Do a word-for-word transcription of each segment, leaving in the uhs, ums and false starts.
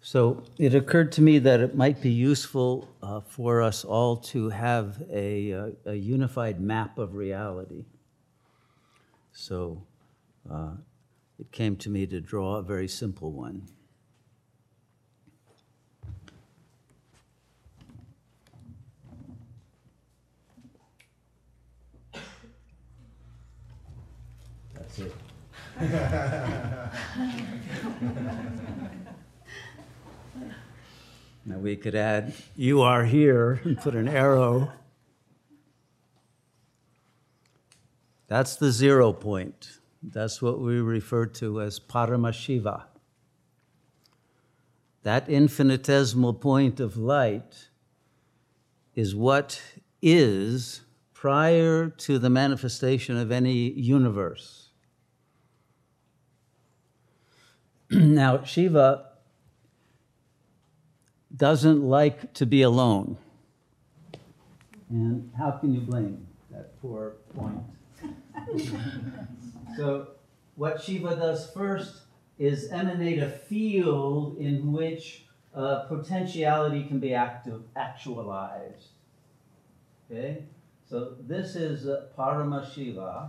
So it occurred to me that it might be useful uh, for us all to have a, a, a unified map of reality. So uh, it came to me to draw a very simple one. That's it. Now we could add, you are here, and put an arrow. That's the zero point. That's what we refer to as Paramashiva. That infinitesimal point of light is what is prior to the manifestation of any universe. Now, Shiva doesn't like to be alone. And how can you blame that poor point? So what Shiva does first is emanate a field in which uh, potentiality can be active, actualized. Okay? So this is uh, Paramashiva,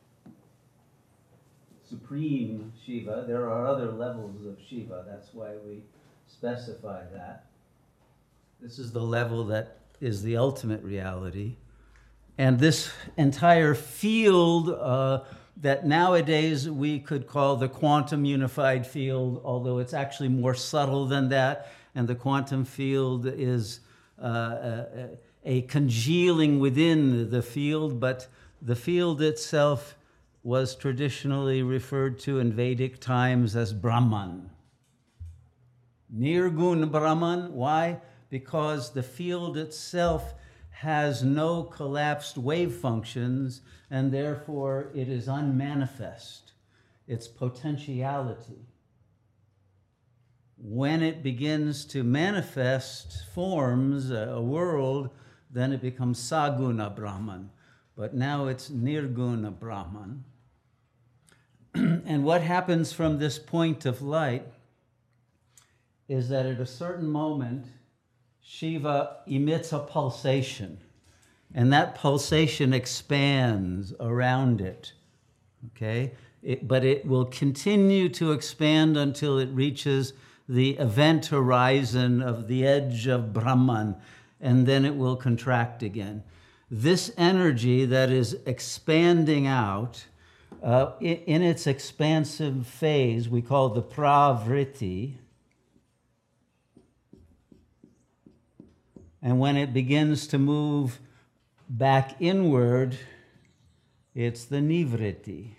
Supreme Shiva. There are other levels of Shiva. That's why we specify that. This is the level that is the ultimate reality. And this entire field uh, that nowadays we could call the quantum unified field, although it's actually more subtle than that, and the quantum field is uh, a, a congealing within the field, but the field itself was traditionally referred to in Vedic times as Brahman. Nirgun Brahman, why? Because the field itself has no collapsed wave functions, and therefore it is unmanifest. It's potentiality. When it begins to manifest forms, a world, then it becomes Saguna Brahman. But now it's Nirguna Brahman. And what happens from this point of light is that at a certain moment, Shiva emits a pulsation, and that pulsation expands around it, okay? It, but it will continue to expand until it reaches the event horizon of the edge of Brahman, and then it will contract again. This energy that is expanding out, uh, in, in its expansive phase, we call the pravritti. And when it begins to move back inward, it's the nivritti.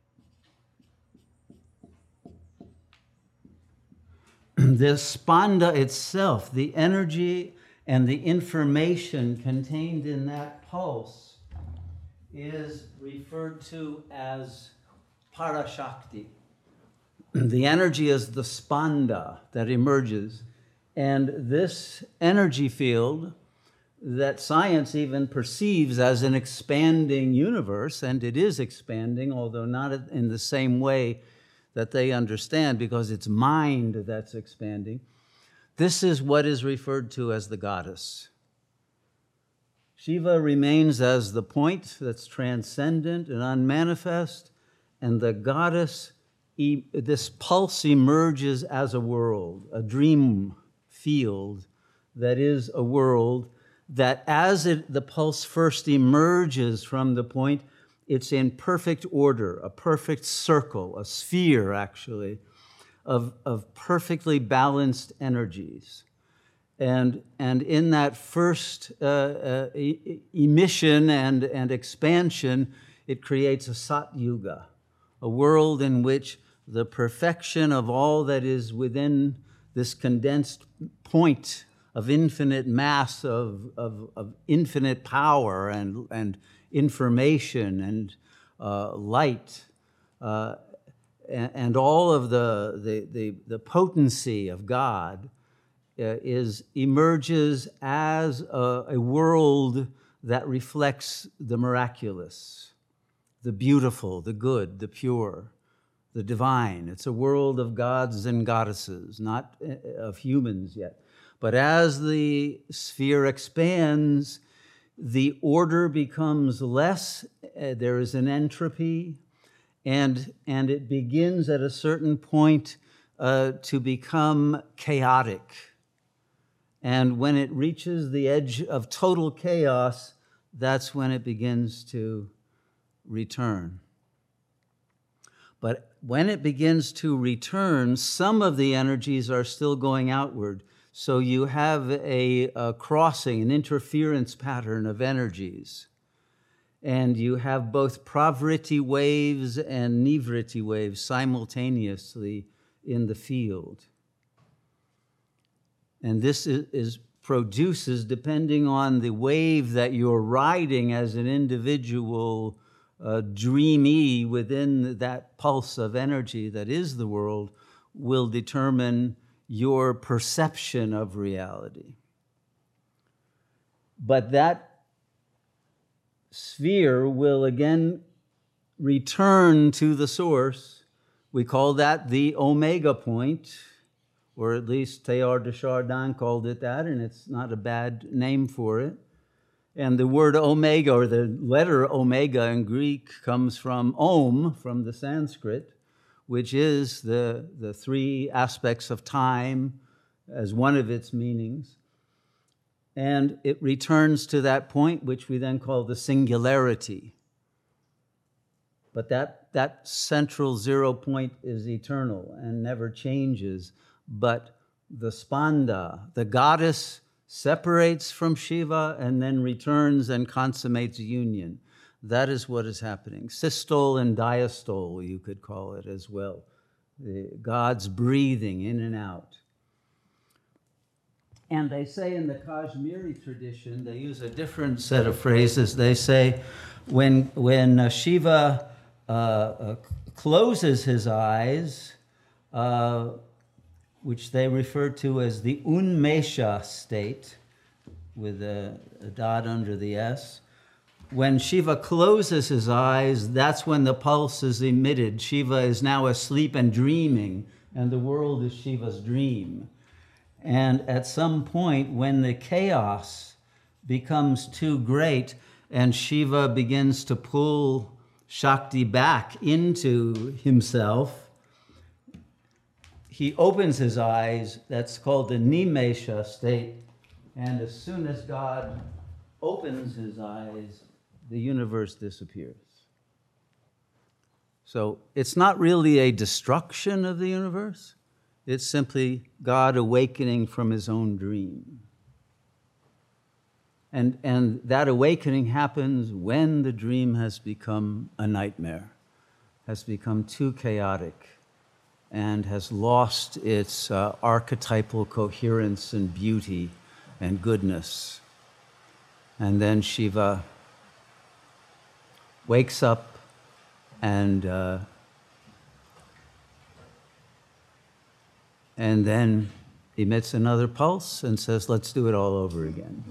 The spanda itself, the energy and the information contained in that pulse, is referred to as parashakti. The energy is the spanda that emerges. And this energy field that science even perceives as an expanding universe, and it is expanding, although not in the same way that they understand, because it's mind that's expanding. This is what is referred to as the goddess. Shiva remains as the point that's transcendent and unmanifest, and the goddess, this pulse emerges as a world, a dream field that is a world that as it, the pulse first emerges from the point, it's in perfect order, a perfect circle, a sphere actually, of, of perfectly balanced energies. And, and in that first uh, uh, e- emission and, and expansion, it creates a Sat Yuga, a world in which the perfection of all that is within this condensed point of infinite mass, of, of, of infinite power and, and information and uh, light, uh, and, and all of the, the, the, the potency of God uh, is emerges as a, a world that reflects the miraculous, the beautiful, the good, the pure, the divine. It's a world of gods and goddesses, not of humans yet. But as the sphere expands, the order becomes less, uh, there is an entropy, and, and it begins at a certain point uh, to become chaotic. And when it reaches the edge of total chaos, that's when it begins to return. But when it begins to return, some of the energies are still going outward. So you have a, a crossing, an interference pattern of energies. And you have both pravriti waves and nivriti waves simultaneously in the field. And this is, is produces, depending on the wave that you're riding as an individual uh, dreamy within that pulse of energy that is the world, will determine your perception of reality. But that sphere will again return to the source. We call that the omega point, or at least Teilhard de Chardin called it that, and it's not a bad name for it. And the word omega, or the letter omega in Greek, comes from om, from the Sanskrit, which is the, the three aspects of time as one of its meanings. And it returns to that point, which we then call the singularity. But that, that central zero point is eternal and never changes. But the Spanda, the goddess, separates from Shiva and then returns and consummates union. That is what is happening. Systole and diastole, you could call it as well. The gods breathing in and out. And they say in the Kashmiri tradition, they use a different set of phrases. They say when, when uh, Shiva uh, uh, closes his eyes, uh, which they refer to as the Unmesha state, with a, a dot under the S. When Shiva closes his eyes, that's when the pulse is emitted. Shiva is now asleep and dreaming, and the world is Shiva's dream. And at some point, when the chaos becomes too great and Shiva begins to pull Shakti back into himself, he opens his eyes. That's called the Nimesha state. And as soon as God opens his eyes, the universe disappears. So it's not really a destruction of the universe. It's simply God awakening from his own dream. And, and that awakening happens when the dream has become a nightmare, has become too chaotic, and has lost its uh, archetypal coherence and beauty and goodness. And then Shiva wakes up and uh, and then emits another pulse and says, let's do it all over again.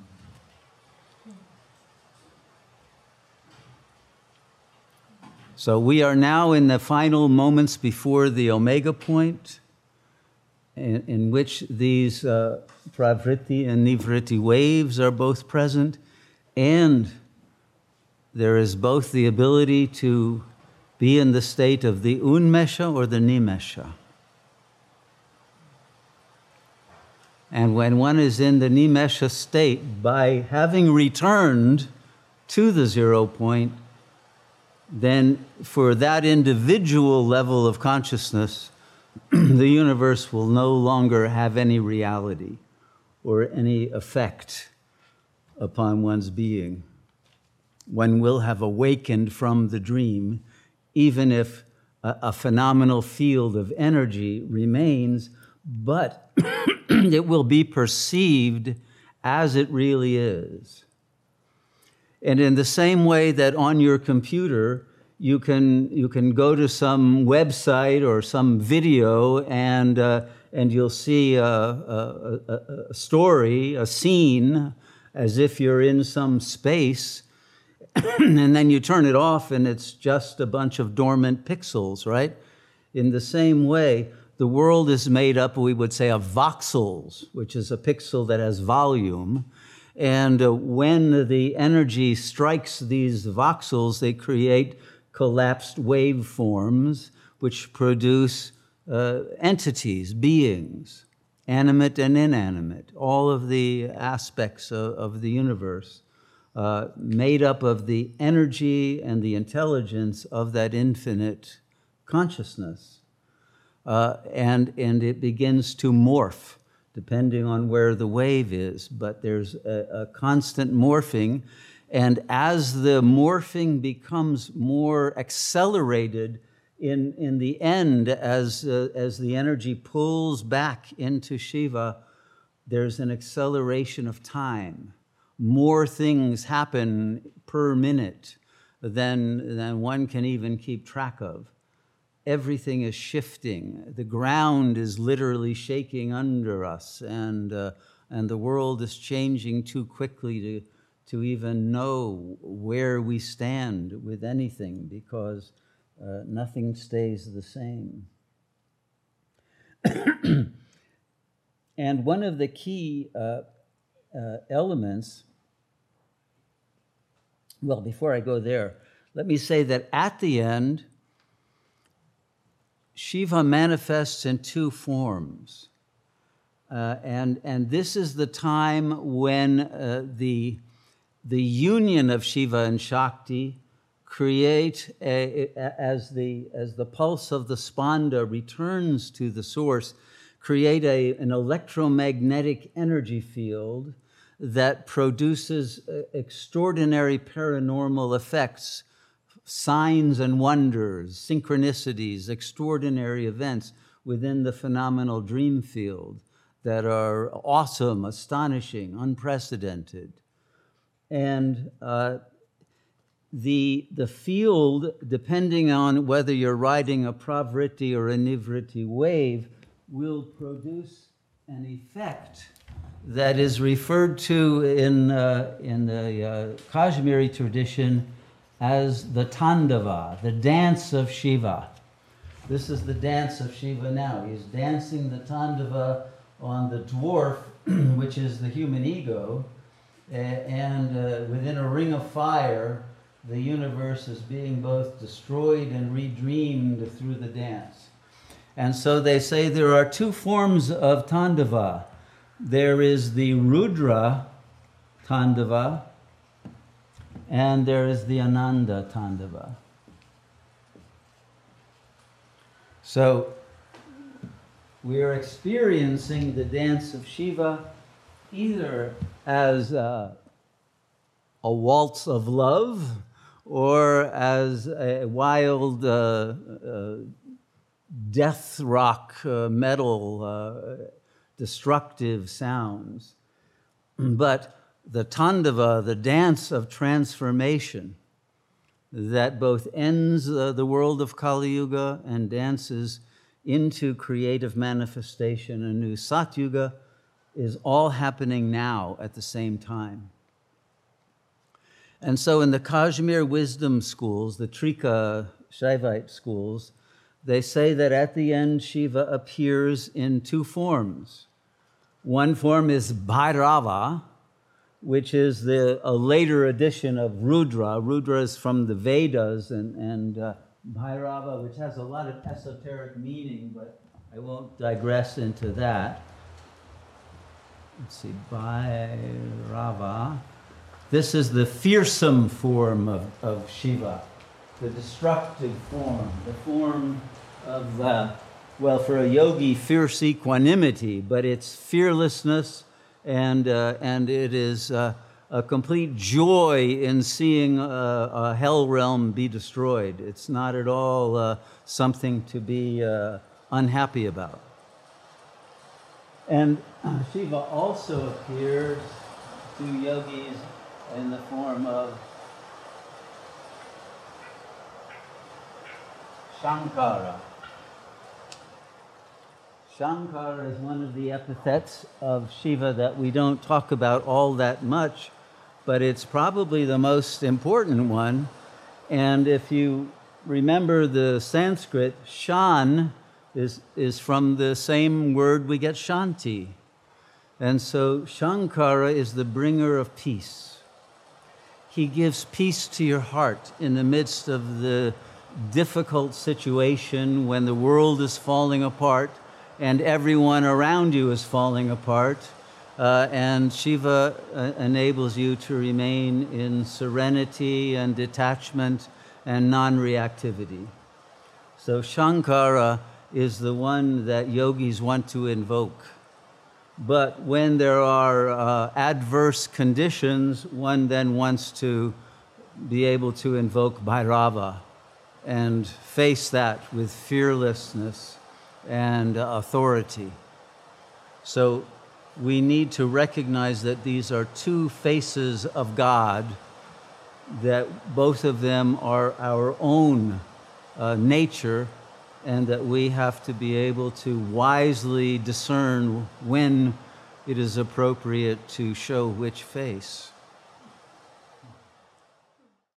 So we are now in the final moments before the omega point, in, in which these uh, pravriti and nivriti waves are both present, and there is both the ability to be in the state of the unmesha or the nimesha. And when one is in the nimesha state, by having returned to the zero point, then for that individual level of consciousness, the universe will no longer have any reality or any effect upon one's being. One will have awakened from the dream, even if a, a phenomenal field of energy remains, but it will be perceived as it really is. And in the same way that on your computer, you can, you can go to some website or some video and, uh, and you'll see a, a, a, a story, a scene, as if you're in some space, and then you turn it off and it's just a bunch of dormant pixels, right? In the same way, the world is made up, we would say, of voxels, which is a pixel that has volume. And uh, when the energy strikes these voxels, they create collapsed waveforms, which produce uh, entities, beings, animate and inanimate, all of the aspects of, of the universe, uh, made up of the energy and the intelligence of that infinite consciousness. Uh, and, and it begins to morph, depending on where the wave is, but there's a, a constant morphing. And as the morphing becomes more accelerated in, in the end, as, uh, as the energy pulls back into Shiva, there's an acceleration of time. More things happen per minute than, than one can even keep track of. Everything is shifting. The ground is literally shaking under us, and, uh, and the world is changing too quickly to, to even know where we stand with anything, because uh, nothing stays the same. And one of the key uh, uh, elements, well, before I go there, let me say that at the end, Shiva manifests in two forms. Uh, and, and this is the time when uh, the, the union of Shiva and Shakti create, a, a, as, the, as the pulse of the spanda returns to the source, create a, an electromagnetic energy field that produces uh, extraordinary paranormal effects, signs and wonders, synchronicities, extraordinary events within the phenomenal dream field that are awesome, astonishing, unprecedented. And uh, the, the field, depending on whether you're riding a pravriti or a nivriti wave, will produce an effect that is referred to in, uh, in the uh, Kashmiri tradition as the Tandava, the dance of Shiva. This is the dance of Shiva now. He's dancing the Tandava on the dwarf, which is the human ego, and uh, within a ring of fire, the universe is being both destroyed and redreamed through the dance. And so they say there are two forms of Tandava. There is the Rudra Tandava, and there is the Ananda Tandava. So we are experiencing the dance of Shiva either as uh, a waltz of love or as a wild uh, uh, death rock uh, metal uh, destructive sounds. But the Tandava, the dance of transformation that both ends uh, the world of Kali Yuga and dances into creative manifestation, a new Satyuga, is all happening now at the same time. And so in the Kashmir wisdom schools, the Trika Shaivite schools, they say that at the end Shiva appears in two forms. One form is Bhairava, which is the, a later edition of Rudra. Rudra is from the Vedas, and, and uh, Bhairava, which has a lot of esoteric meaning, but I won't digress into that. Let's see, Bhairava. This is the fearsome form of, of Shiva, the destructive form, the form of, uh, well, for a yogi, fierce equanimity, but it's fearlessness, and, uh, and it is uh, a complete joy in seeing a, a hell realm be destroyed. It's not at all uh, something to be uh, unhappy about. And Shiva also appears to yogis in the form of Shankara. Shankara is one of the epithets of Shiva that we don't talk about all that much, but it's probably the most important one. And if you remember the Sanskrit, Shan is, is from the same word we get Shanti. And so Shankara is the bringer of peace. He gives peace to your heart in the midst of the difficult situation when the world is falling apart and everyone around you is falling apart. Uh, and Shiva uh, enables you to remain in serenity and detachment and non-reactivity. So Shankara is the one that yogis want to invoke. But when there are uh, adverse conditions, one then wants to be able to invoke Bhairava and face that with fearlessness and uh, authority. So we need to recognize that these are two faces of God, that both of them are our own uh, nature, and that we have to be able to wisely discern when it is appropriate to show which face.